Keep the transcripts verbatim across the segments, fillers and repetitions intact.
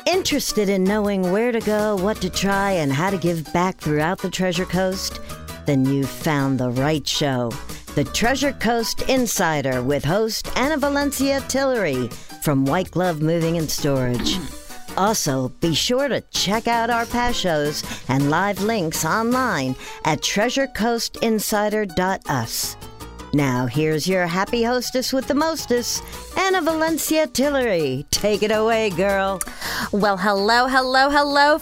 Interested in knowing where to go, what to try, and how to give back throughout the Treasure Coast? Then you've found the right show. The Treasure Coast Insider with host Anna Valencia Tillery from White Glove Moving and Storage. Also, be sure to check out our past shows and live links online at treasure coast insider dot u s. Now, here's your happy hostess with the mostest, Anna Valencia Tillery. Take it away, girl. Well, hello, hello, hello,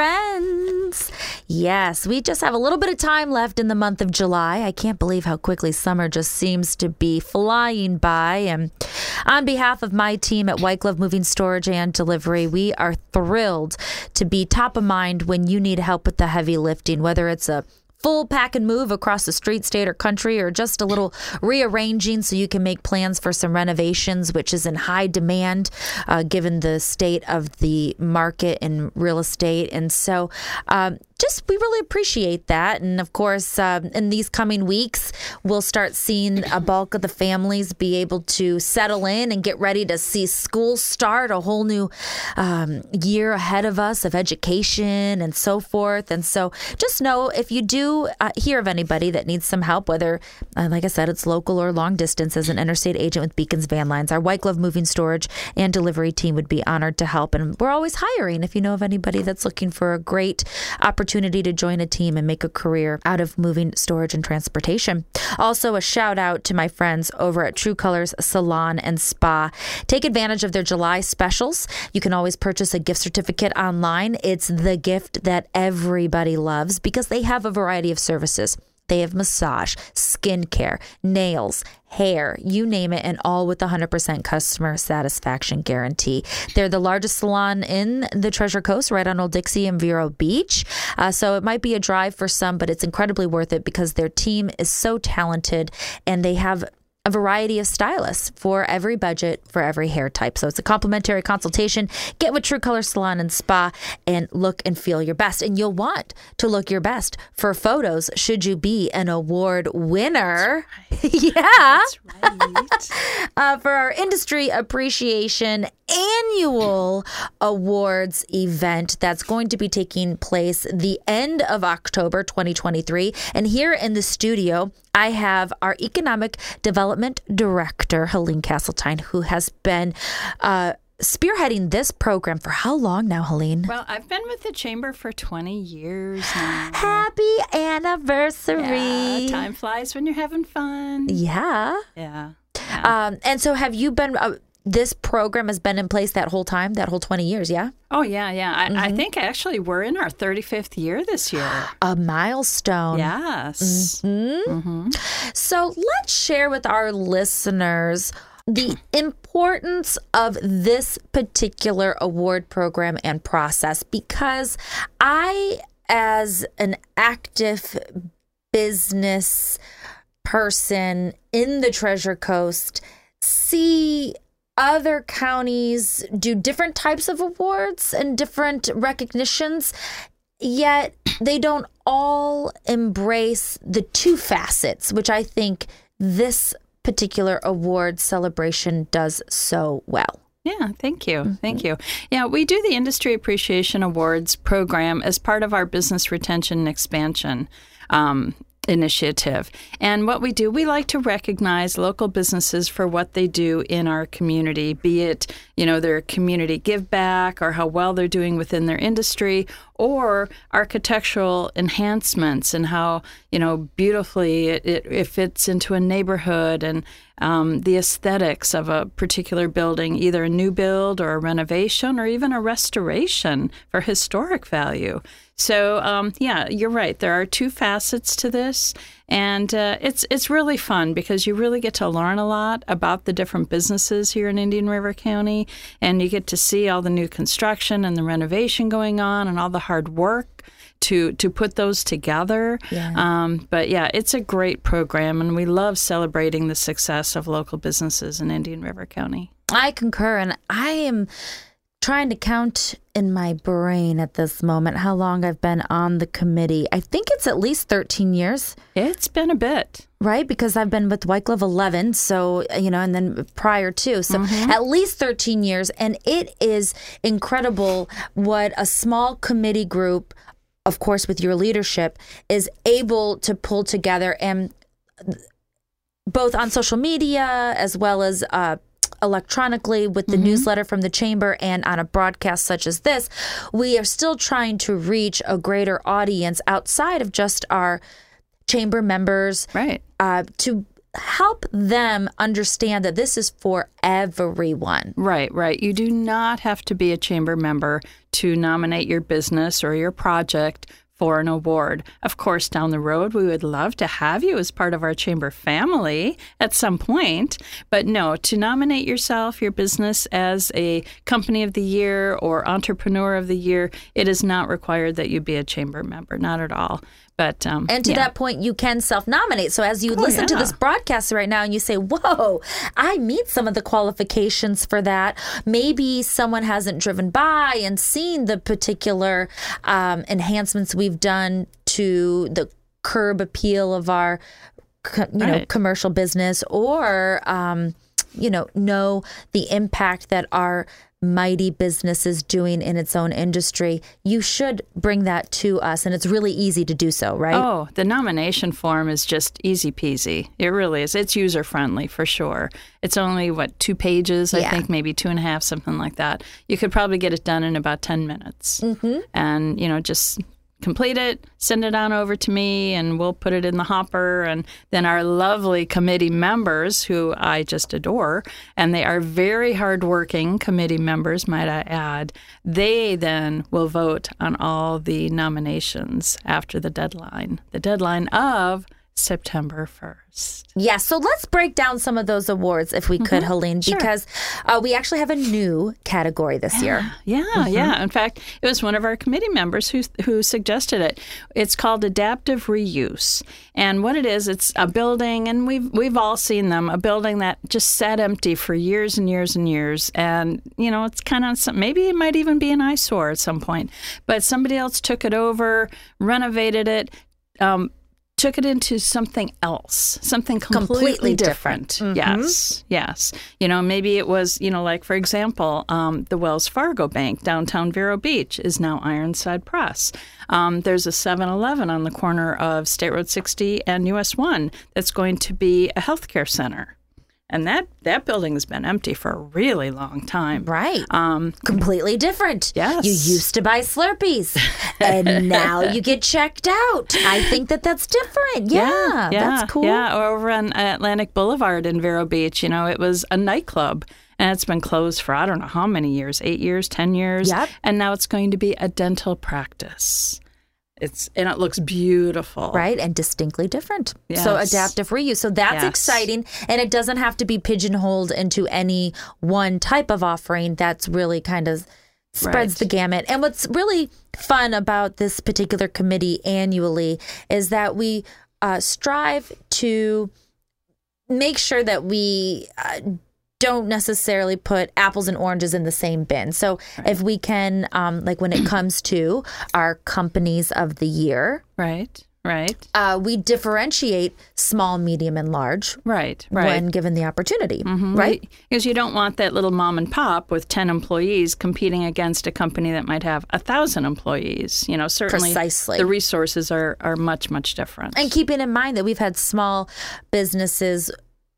friends. Yes, we just have a little bit of time left in the month of July. I can't believe how quickly summer just seems to be flying by. And on behalf of my team at White Glove Moving Storage and Delivery, we are thrilled to be top of mind when you need help with the heavy lifting, whether it's a full pack and move across the street, state, or country, or just a little rearranging so you can make plans for some renovations, which is in high demand uh, given the state of the market in real estate. And so um, just we really appreciate that. And of course, uh, in these coming weeks, we'll start seeing a bulk of the families be able to settle in and get ready to see school start, a whole new um, year ahead of us of education and so forth. And so just know if you do Uh, hear of anybody that needs some help, whether, uh, like I said, it's local or long distance, as an interstate agent with Beacons Van Lines, our White Glove Moving Storage and Delivery team would be honored to help. And we're always hiring if you know of anybody that's looking for a great opportunity to join a team and make a career out of moving, storage, and transportation. Also, a shout out to my friends over at True Colors Salon and Spa. Take advantage of their July specials. You can always purchase a gift certificate online. It's the gift that everybody loves because they have a variety of services. They have massage, skincare, nails, hair, you name it, and all with a one hundred percent customer satisfaction guarantee. They're the largest salon in the Treasure Coast, right on Old Dixie and Vero Beach. Uh, so it might be a drive for some, but it's incredibly worth it because their team is so talented and they have a variety of stylists for every budget, for every hair type. So it's a complimentary consultation. Get with True Color Salon and Spa and look and feel your best. And you'll want to look your best for photos should you be an award winner. That's right. Yeah. That's right. uh, for our Industry Appreciation Annual Awards event that's going to be taking place the end of October twenty twenty-three. And here in the studio, I have our Economic Development Director, Helene Castletine, who has been uh, spearheading this program for how long now, Helene? Well, I've been with the Chamber for twenty years now. Happy anniversary. Yeah, time flies when you're having fun. Yeah. Yeah. yeah. Um, and so have you been... Uh, This program has been in place that whole time, that whole twenty years, yeah? Oh, yeah, yeah. I, mm-hmm. I think actually we're in our thirty-fifth year this year. A milestone. Yes. Mm-hmm. Mm-hmm. So let's share with our listeners the importance of this particular award program and process, because I, as an active business person in the Treasure Coast, see other counties do different types of awards and different recognitions, yet they don't all embrace the two facets, which I think this particular award celebration does so well. Yeah, thank you. Mm-hmm. Thank you. Yeah, we do the Industry Appreciation Awards program as part of our business retention and expansion um initiative. And what we do, we like to recognize local businesses for what they do in our community, be it, you know, their community give back or how well they're doing within their industry, or architectural enhancements and how, you know, beautifully it, it, it fits into a neighborhood, and um, the aesthetics of a particular building, either a new build or a renovation or even a restoration for historic value. So, um, yeah, you're right. There are two facets to this, and uh, it's it's really fun because you really get to learn a lot about the different businesses here in Indian River County, and you get to see all the new construction and the renovation going on and all the hard work to to put those together. Yeah. Um, but, yeah, it's a great program, and we love celebrating the success of local businesses in Indian River County. I concur, and I am trying to count in my brain at this moment how long I've been on the committee. I think it's at least thirteen years. It's been a bit. Right, because I've been with White Glove eleven, so, you know, and then prior too. So mm-hmm. at least thirteen years. And it is incredible what a small committee group, of course, with your leadership, is able to pull together, and both on social media as well as uh, electronically with the mm-hmm. newsletter from the chamber and on a broadcast such as this, we are still trying to reach a greater audience outside of just our chamber members, right? Uh, to help them understand that this is for everyone. Right, right. You do not have to be a chamber member to nominate your business or your project for an award. Of course, down the road, we would love to have you as part of our chamber family at some point. But no, to nominate yourself, your business as a company of the year or entrepreneur of the year, it is not required that you be a chamber member, not at all. But um, and to yeah. that point, you can self-nominate. So as you oh, listen yeah. to this broadcast right now and you say, whoa, I meet some of the qualifications for that. Maybe someone hasn't driven by and seen the particular um, enhancements we've done to the curb appeal of our you know, right. commercial business, or, um, you know, know the impact that our mighty business is doing in its own industry. You should bring that to us, and it's really easy to do so, right? Oh, the nomination form is just easy peasy. It really is. It's user friendly for sure. It's only, what, two pages, I yeah. think, maybe two and a half, something like that. You could probably get it done in about ten minutes. Mm-hmm. And, you know, just complete it, send it on over to me, and we'll put it in the hopper. And then our lovely committee members, who I just adore, and they are very hardworking committee members, might I add, they then will vote on all the nominations after the deadline, the deadline of September first. Yeah, so let's break down some of those awards if we could, mm-hmm. Helene, sure. because uh, we actually have a new category this yeah, year. Yeah, mm-hmm. yeah. In fact, it was one of our committee members who who suggested it. It's called adaptive reuse. And what it is, it's a building, and we've we've all seen them, a building that just sat empty for years and years and years. And, you know, it's kind of, maybe it might even be an eyesore at some point. But somebody else took it over, renovated it, um, took it into something else, something completely, completely different. different. Mm-hmm. Yes, yes. You know, maybe it was, you know, like, for example, um, the Wells Fargo Bank, downtown Vero Beach, is now Ironside Press. Um, there's a seven eleven on the corner of State Road sixty and U S one that's going to be a healthcare center. And that, that building has been empty for a really long time. Right. Um, Completely different. Yes. You used to buy Slurpees, and now you get checked out. I think that that's different. Yeah, yeah, yeah that's cool. Yeah, or over on Atlantic Boulevard in Vero Beach, you know, it was a nightclub. And it's been closed for I don't know how many years, eight years, ten years. Yep. And now it's going to be a dental practice. It's and it looks beautiful. Right, and distinctly different. Yes. So adaptive reuse. So that's yes. exciting, and it doesn't have to be pigeonholed into any one type of offering. That's really kind of spreads right. the gamut. And what's really fun about this particular committee annually is that we uh, strive to make sure that we uh, don't necessarily put apples and oranges in the same bin. So right. if we can, um, like when it comes to our companies of the year, right, right, uh, we differentiate small, medium, and large, right, right, when given the opportunity, mm-hmm. right? Because you don't want that little mom and pop with ten employees competing against a company that might have a thousand employees. You know, certainly Precisely. the resources are are much much different. And keeping in mind that we've had small businesses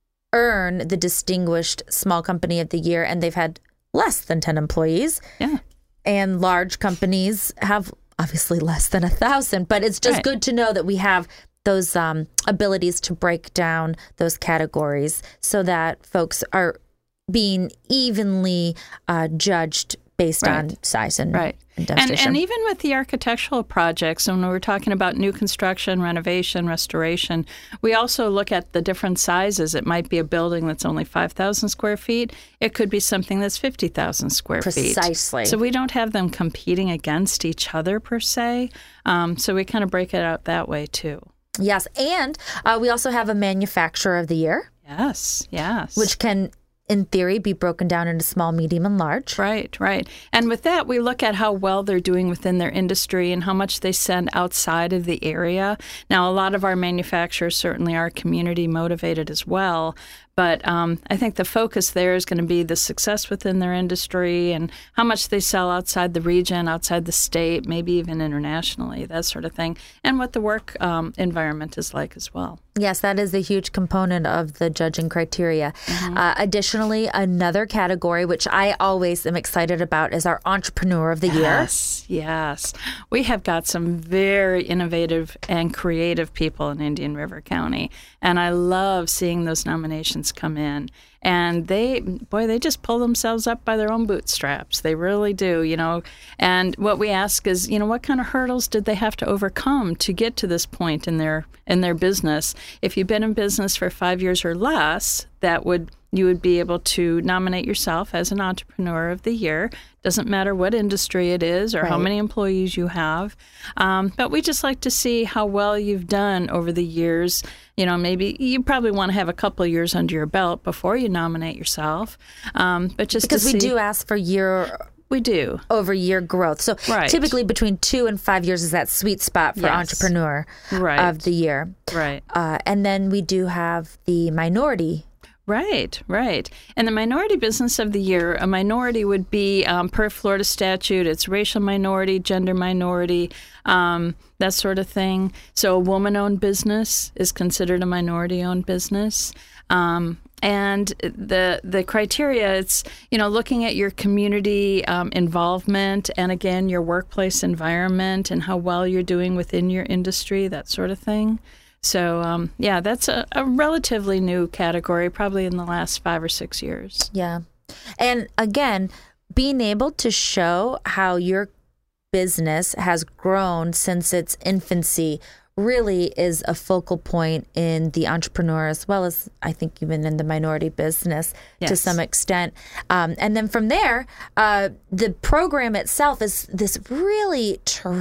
earn the distinguished small company of the year, and they've had less than ten employees. Yeah. And large companies have obviously less than a thousand, but it's just right. good to know that we have those um, abilities to break down those categories so that folks are being evenly uh, judged based right. on size and, right. and And, devastation. and even with the architectural projects, when we're talking about new construction, renovation, restoration, we also look at the different sizes. It might be a building that's only five thousand square feet. It could be something that's fifty thousand square Precisely. feet. Precisely. So we don't have them competing against each other per se. Um, so we kind of break it out that way too. Yes. And uh, we also have a manufacturer of the year. Yes, yes. Which can in theory, be broken down into small, medium, and large. Right, right. And with that, we look at how well they're doing within their industry and how much they send outside of the area. Now, a lot of our manufacturers certainly are community motivated as well. But um, I think the focus there is going to be the success within their industry and how much they sell outside the region, outside the state, maybe even internationally, that sort of thing, and what the work um, environment is like as well. Yes, that is a huge component of the judging criteria. Mm-hmm. Uh, additionally, another category, which I always am excited about, is our Entrepreneur of the Year. Yes, yes. We have got some very innovative and creative people in Indian River County, and I love seeing those nominations come in. And they, boy, they just pull themselves up by their own bootstraps. They really do, you know. And what we ask is, you know, what kind of hurdles did they have to overcome to get to this point in their in their business? If you've been in business for five years or less, that would you would be able to nominate yourself as an Entrepreneur of the Year. Doesn't matter what industry it is or right. how many employees you have. Um, but we just like to see how well you've done over the years. You know, maybe you probably want to have a couple of years under your belt before you nominate yourself. Um, but just because to we see, do ask for year we do over year growth. So right. typically between two and five years is that sweet spot for yes. Entrepreneur right. of the Year. Right. Uh, and then we do have the Minority. Right, right. And the Minority Business of the Year, a minority would be, um, per Florida statute, it's racial minority, gender minority, um, that sort of thing. So a woman-owned business is considered a minority-owned business. Um, and the the criteria, it's, you know, looking at your community um, involvement and, again, your workplace environment and how well you're doing within your industry, that sort of thing. So, um, yeah, that's a, a relatively new category, probably in the last five or six years. Yeah. And again, being able to show how your business has grown since its infancy really is a focal point in the entrepreneur, as well as I think even in the minority business yes. to some extent. Um, and then from there, uh, the program itself is this really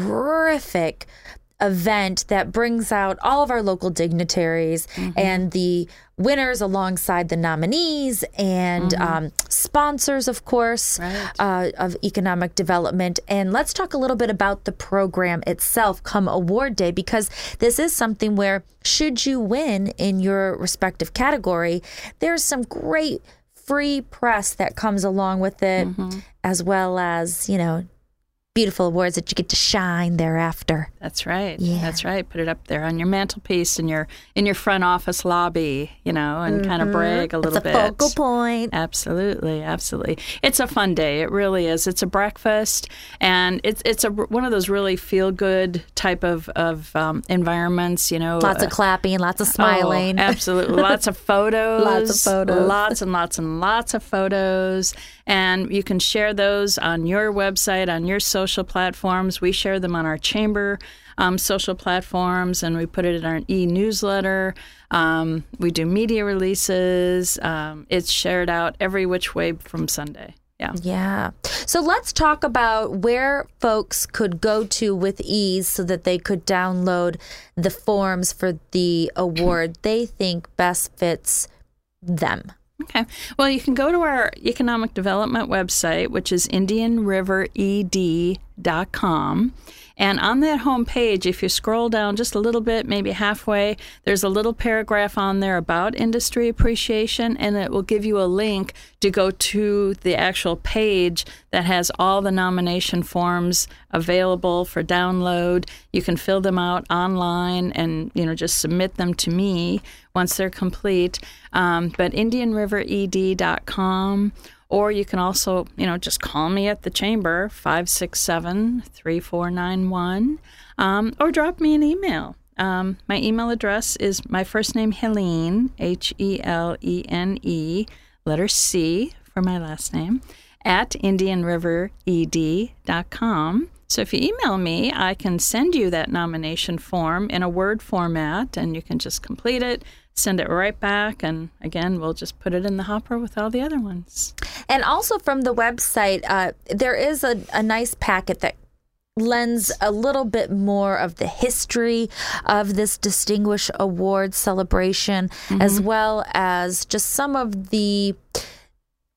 terrific event that brings out all of our local dignitaries mm-hmm. and the winners alongside the nominees and mm-hmm. um, sponsors, of course, right. uh, of economic development. And let's talk a little bit about the program itself come award day, because this is something where should you win in your respective category, there's some great free press that comes along with it, mm-hmm. as well as, you know, beautiful awards that you get to shine thereafter. That's right. Yeah. That's right. Put it up there on your mantelpiece in your in your front office lobby, you know, and mm-hmm. kind of brag a little it's a bit. Focal point. Absolutely, absolutely. It's a fun day. It really is. It's a breakfast, and it's it's a one of those really feel good type of of um, environments. You know, lots uh, of clapping, lots of smiling. Oh, absolutely, lots of photos. Lots of photos. Lots and lots and lots of photos, and you can share those on your website, on your social social platforms. We share them on our chamber um, social platforms, and we put it in our e-newsletter. Um, we do media releases. Um, it's shared out every which way from Sunday. Yeah. Yeah. So let's talk about where folks could go to with ease so that they could download the forms for the award they think best fits them. Okay. Well, you can go to our economic development website, which is indian river e d dot com. And on that homepage, if you scroll down just a little bit, maybe halfway, there's a little paragraph on there about industry appreciation, and it will give you a link to go to the actual page that has all the nomination forms available for download. You can fill them out online and, you know, just submit them to me once they're complete. Um, but indian river e d dot com. Or you can also, you know, just call me at the chamber, five six seven, three four nine one, um, or drop me an email. Um, my email address is my first name, Helene, H E L E N E, letter C for my last name, at indian river e d dot com. So if you email me, I can send you that nomination form in a Word format, and you can just complete it, send it right back, and again, we'll just put it in the hopper with all the other ones. And also from the website, uh, there is a, a nice packet that lends a little bit more of the history of this Distinguished Award celebration, mm-hmm. as well as just some of the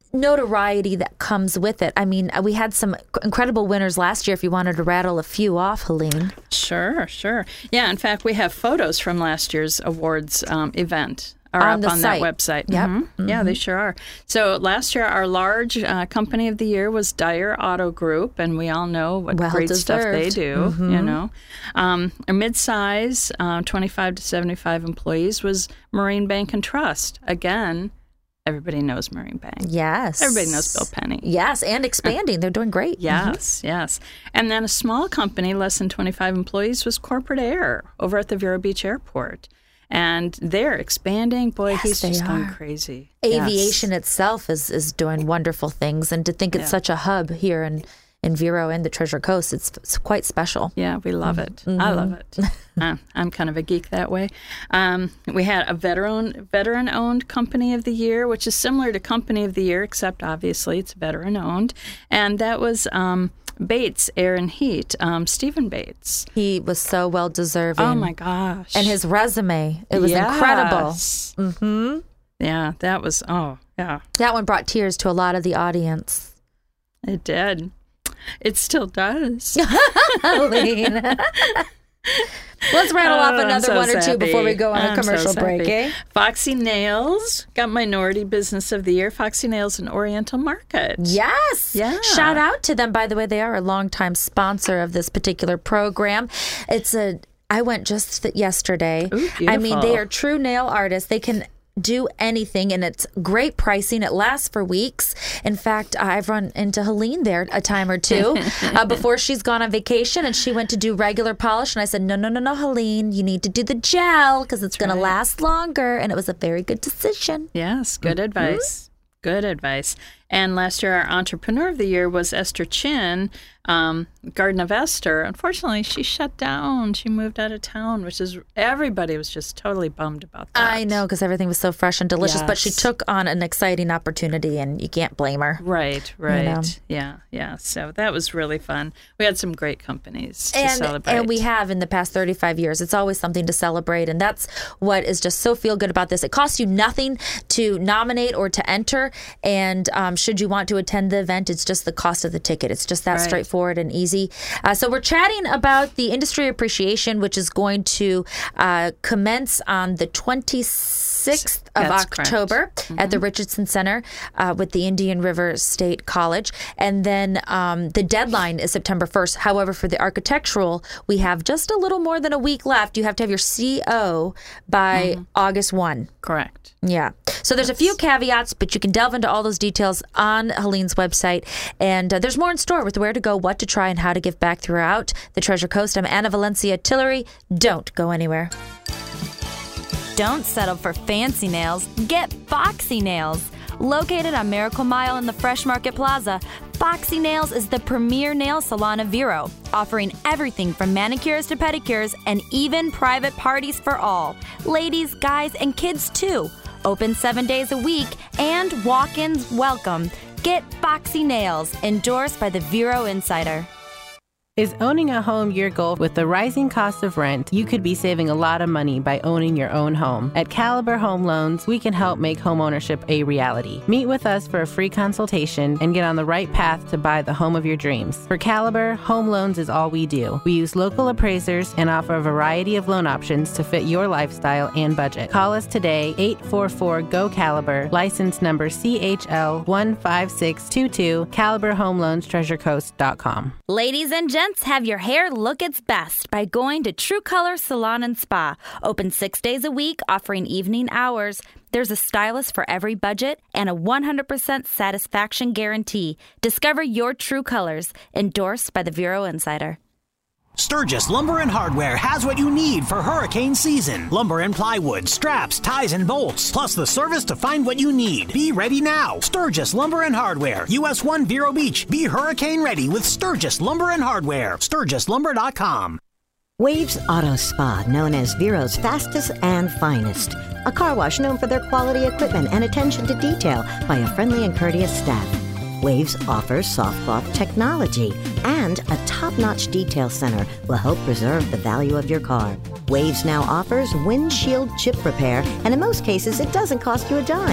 notoriety that comes with it. I mean, we had some incredible winners last year. If you wanted to rattle a few off, Helene. Sure, sure. Yeah, in fact, we have photos from last year's awards um, event. Are on up the on site. that website. Yep. Mm-hmm. Mm-hmm. Yeah, they sure are. So last year, our large uh, company of the year was Dyer Auto Group, and we all know what well great deserved. stuff they do. Mm-hmm. You know, um, a mid-size, uh, twenty-five to seventy-five employees was Marine Bank and Trust. Again, everybody knows Marine Bank. Yes. Everybody knows Bill Penny. Yes, and expanding. They're doing great. Yes, mm-hmm. yes. And then a small company, less than twenty-five employees, was Corporate Air over at the Vero Beach Airport. And they're expanding. Boy, yes, he's just are. gone crazy. Aviation yes. itself is, is doing wonderful things. And to think it's yeah. such a hub here in, in Vero and the Treasure Coast, it's, it's quite special. Yeah, we love mm-hmm. it. Mm-hmm. I love it. uh, I'm kind of a geek that way. Um, we had a veteran veteran-owned Company of the Year, which is similar to Company of the Year, except obviously it's veteran-owned. And that was... Um, Bates, Air and Heat, um, Stephen Bates. He was so well deserving. Oh my gosh! And his resume, it was yes. incredible. Mm-hmm. Yeah, that was. Oh, yeah. That one brought tears to a lot of the audience. It did. It still does. Let's rattle oh, off another so one or sappy. two before we go on I'm a commercial so break. sappy. Eh? Foxy Nails got Minority Business of the Year. Foxy Nails in Oriental Market. Yes. Yeah. Shout out to them. By the way, they are a longtime sponsor of this particular program. It's a. I went just th- yesterday. Ooh, I mean, beautiful. they are true nail artists. They can do anything, and it's great pricing. It lasts for weeks. In fact, I've run into Helene there a time or two uh, before she's gone on vacation, and she went to do regular polish, and I said, no, no, no, no, Helene, you need to do the gel because it's going right. to last longer, and it was a very good decision. Yes, good mm-hmm. advice. Good advice. And last year, our Entrepreneur of the Year was Esther Chin, um, Garden of Esther. Unfortunately, she shut down. She moved out of town, which is, everybody was just totally bummed about that. I know, because everything was so fresh and delicious, yes. but she took on an exciting opportunity, and you can't blame her. Right, right. You know? Yeah, yeah. So that was really fun. We had some great companies to and, celebrate. And we have in the past thirty-five years. It's always something to celebrate, and that's what is just so feel good about this. It costs you nothing to nominate or to enter, and um, should you want to attend the event, it's just the cost of the ticket. It's just that right. straightforward and easy. Uh, so we're chatting about the industry appreciation, which is going to uh, commence on the twenty-sixth of That's October mm-hmm. at the Richardson Center uh, with the Indian River State College. And then um, the deadline is September first. However, for the architectural, we have just a little more than a week left. You have to have your C O by mm-hmm. August first. Correct. Yeah. So there's yes. a few caveats, but you can delve into all those details on Helene's website. And uh, there's more in store with where to go, what to try, and how to give back throughout the Treasure Coast. I'm Anna Valencia Tillery. Don't go anywhere. Don't settle for fancy nails. Get Foxy Nails. Located on Miracle Mile in the Fresh Market Plaza, Foxy Nails is the premier nail salon of Vero, offering everything from manicures to pedicures and even private parties for all. Ladies, guys, and kids too. Open seven days a week and walk-ins welcome. Get Foxy Nails, endorsed by the Vero Insider. Is owning a home your goal? With the rising cost of rent, you could be saving a lot of money by owning your own home. At Caliber Home Loans, we can help make homeownership a reality. Meet with us for a free consultation and get on the right path to buy the home of your dreams. For Caliber, home loans is all we do. We use local appraisers and offer a variety of loan options to fit your lifestyle and budget. Call us today, eight four four, G O, Caliber, license number C H L one five six two two, Caliber Home Loans Treasure Coast dot com. Ladies and gents, have your hair look its best by going to True Color Salon and Spa. Open six days a week, offering evening hours. There's a stylist for every budget and a one hundred percent satisfaction guarantee. Discover your true colors. Endorsed by the Vero Insider. Sturgis Lumber and Hardware has what you need for hurricane season. Lumber and plywood, straps, ties, and bolts, plus the service to find what you need. Be ready now. Sturgis Lumber and Hardware, U S one Vero Beach. Be hurricane ready with Sturgis Lumber and Hardware. Sturgis Lumber dot com. Waves Auto Spa, known as Vero's fastest and finest. A car wash known for their quality equipment and attention to detail by a friendly and courteous staff. Waves offers soft cloth technology, and a top-notch detail center will help preserve the value of your car. Waves now offers windshield chip repair, and in most cases, it doesn't cost you a dime.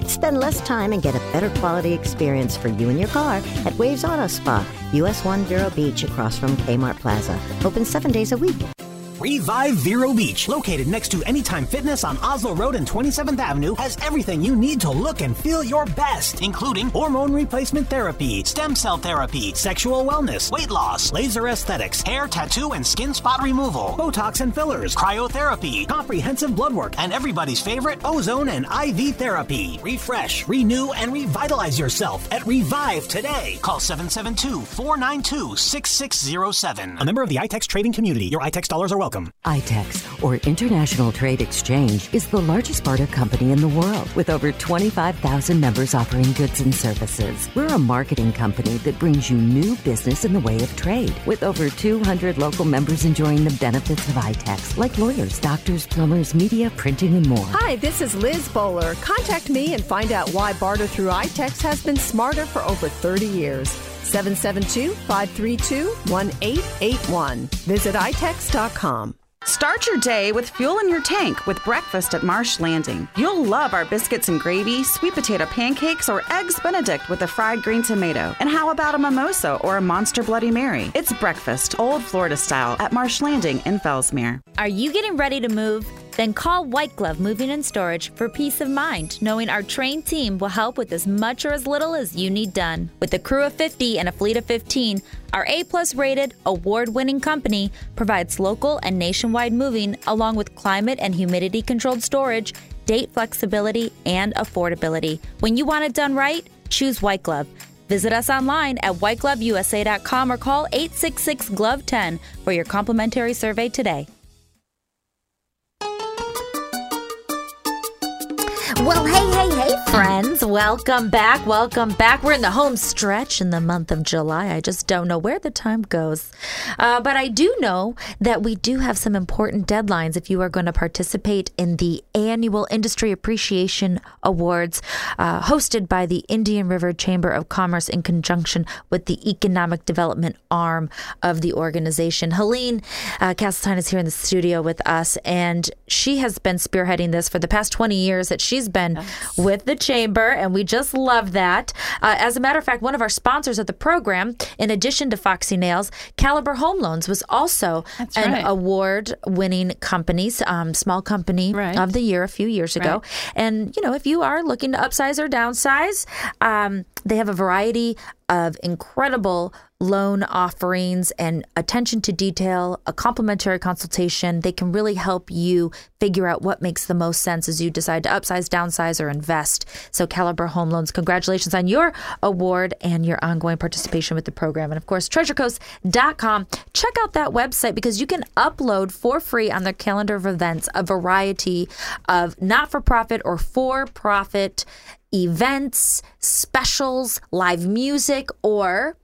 Spend less time and get a better quality experience for you and your car at Waves Auto Spa, U S one Vero Beach across from Kmart Plaza. Open seven days a week. Revive Vero Beach, located next to Anytime Fitness on Oslo Road and twenty-seventh Avenue, has everything you need to look and feel your best, including hormone replacement therapy, stem cell therapy, sexual wellness, weight loss, laser aesthetics, hair, tattoo, and skin spot removal, Botox and fillers, cryotherapy, comprehensive blood work, and everybody's favorite ozone and I V therapy. Refresh, renew, and revitalize yourself at Revive today. Call seven seven two, four nine two, six six zero seven. A member of the I TEX trading community. Your I TEX dollars are welcome. I TEX, or International Trade Exchange, is the largest barter company in the world with over twenty-five thousand members offering goods and services. We're a marketing company that brings you new business in the way of trade, with over two hundred local members enjoying the benefits of I TEX, like lawyers, doctors, plumbers, media, printing, and more. Hi, this is Liz Bowler. Contact me and find out why barter through I TEX has been smarter for over thirty years. seven seven two, five three two, one eight eight one. Visit i tex dot com. Start your day with fuel in your tank with breakfast at Marsh Landing. You'll love our biscuits and gravy, sweet potato pancakes, or eggs Benedict with a fried green tomato. And how about a mimosa or a Monster Bloody Mary? It's breakfast, old Florida style, at Marsh Landing in Fellsmere. Are you getting ready to move? Then call White Glove Moving and Storage for peace of mind, knowing our trained team will help with as much or as little as you need done. With a crew of fifty and a fleet of fifteen, our A-plus rated, award-winning company provides local and nationwide moving along with climate and humidity-controlled storage, date flexibility, and affordability. When you want it done right, choose White Glove. Visit us online at white glove u s a dot com or call eight six six, G L O V E, ten for your complimentary survey today. Well, hey, hey, hey, friends. Welcome back. Welcome back. We're in the home stretch in the month of July. I just don't know where the time goes. Uh, but I do know that we do have some important deadlines if you are going to participate in the annual Industry Appreciation Awards uh, hosted by the Indian River Chamber of Commerce in conjunction with the Economic Development arm of the organization. Helene uh, Castletine is here in the studio with us, and she has been spearheading this for the past twenty years that she's been yes. with the Chamber, and we just love that. Uh, as a matter of fact, one of our sponsors of the program, in addition to Foxy Nails, Caliber Home Loans was also That's an right. award-winning company, um, small company right. of the year a few years ago. Right. And, you know, if you are looking to upsize or downsize, um, they have a variety of incredible loan offerings and attention to detail, a complimentary consultation. They can really help you figure out what makes the most sense as you decide to upsize, downsize, or invest. So Caliber Home Loans, congratulations on your award and your ongoing participation with the program. And of course, treasure coast dot com. Check out that website because you can upload for free on their calendar of events a variety of not-for-profit or for-profit events, specials, live music, or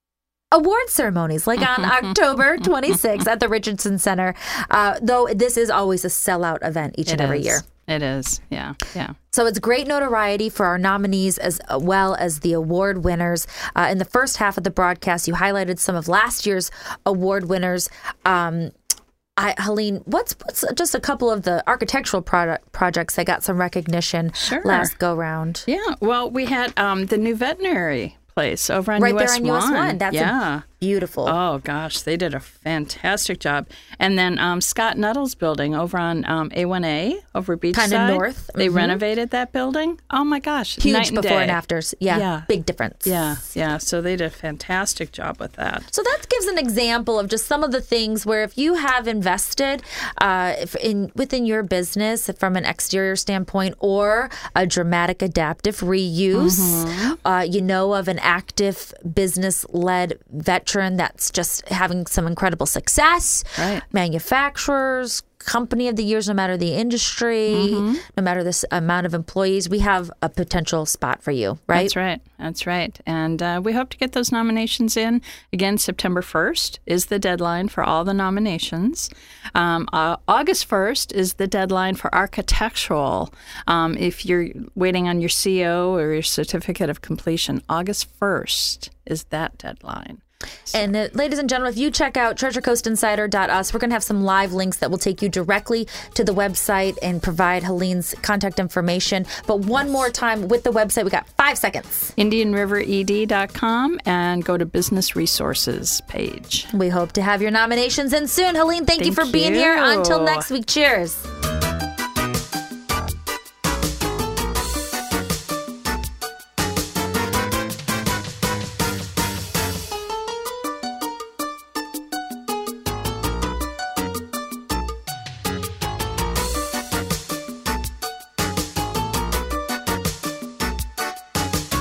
award ceremonies like on October twenty-sixth at the Richardson Center. Uh, though this is always a sellout event each it and every is. year. It is. Yeah. Yeah. So it's great notoriety for our nominees as well as the award winners. Uh, in the first half of the broadcast, you highlighted some of last year's award winners. Um, I, Helene, what's, what's just a couple of the architectural product projects that got some recognition sure. last go round? Yeah. Well, we had um, the new veterinary place over on right U S one. Right there on U S one. That's yeah. beautiful. Oh, gosh. They did a fantastic job. And then um, Scott Nuttall's building over on um, A one A over Beachside. Kind of north. They mm-hmm. renovated that building. Oh, my gosh. Huge Night and before day. and afters. Yeah, yeah. Big difference. Yeah. Yeah. So they did a fantastic job with that. So that gives an example of just some of the things where if you have invested uh, in within your business from an exterior standpoint or a dramatic adaptive reuse, mm-hmm. uh, you know of an active business-led veteran that's just having some incredible success, right. manufacturers, company of the years, no matter the industry, mm-hmm. no matter this amount of employees, we have a potential spot for you, right? That's right. That's right. And uh, we hope to get those nominations in. Again, September first is the deadline for all the nominations. Um, uh, August first is the deadline for architectural. Um, if you're waiting on your C O or your certificate of completion, August first is that deadline. And uh, ladies and gentlemen, if you check out treasure coast insider dot us, we're going to have some live links that will take you directly to the website and provide Helene's contact information. But one more time with the website, we got five seconds. Indian River E D dot com and go to business resources page. We hope to have your nominations in soon. Helene, thank, thank you for being you. here. Until next week, cheers.